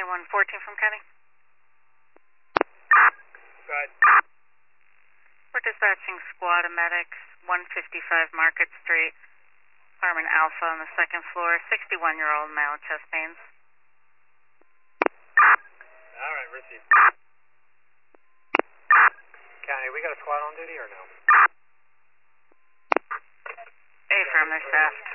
114 from County. Go ahead. We're dispatching squad of medics, 155 Market Street, apartment Alpha on the second floor, 61-year-old male, chest pains. All right, received. County, we got a squad on duty or no? Affirm, they're staffed.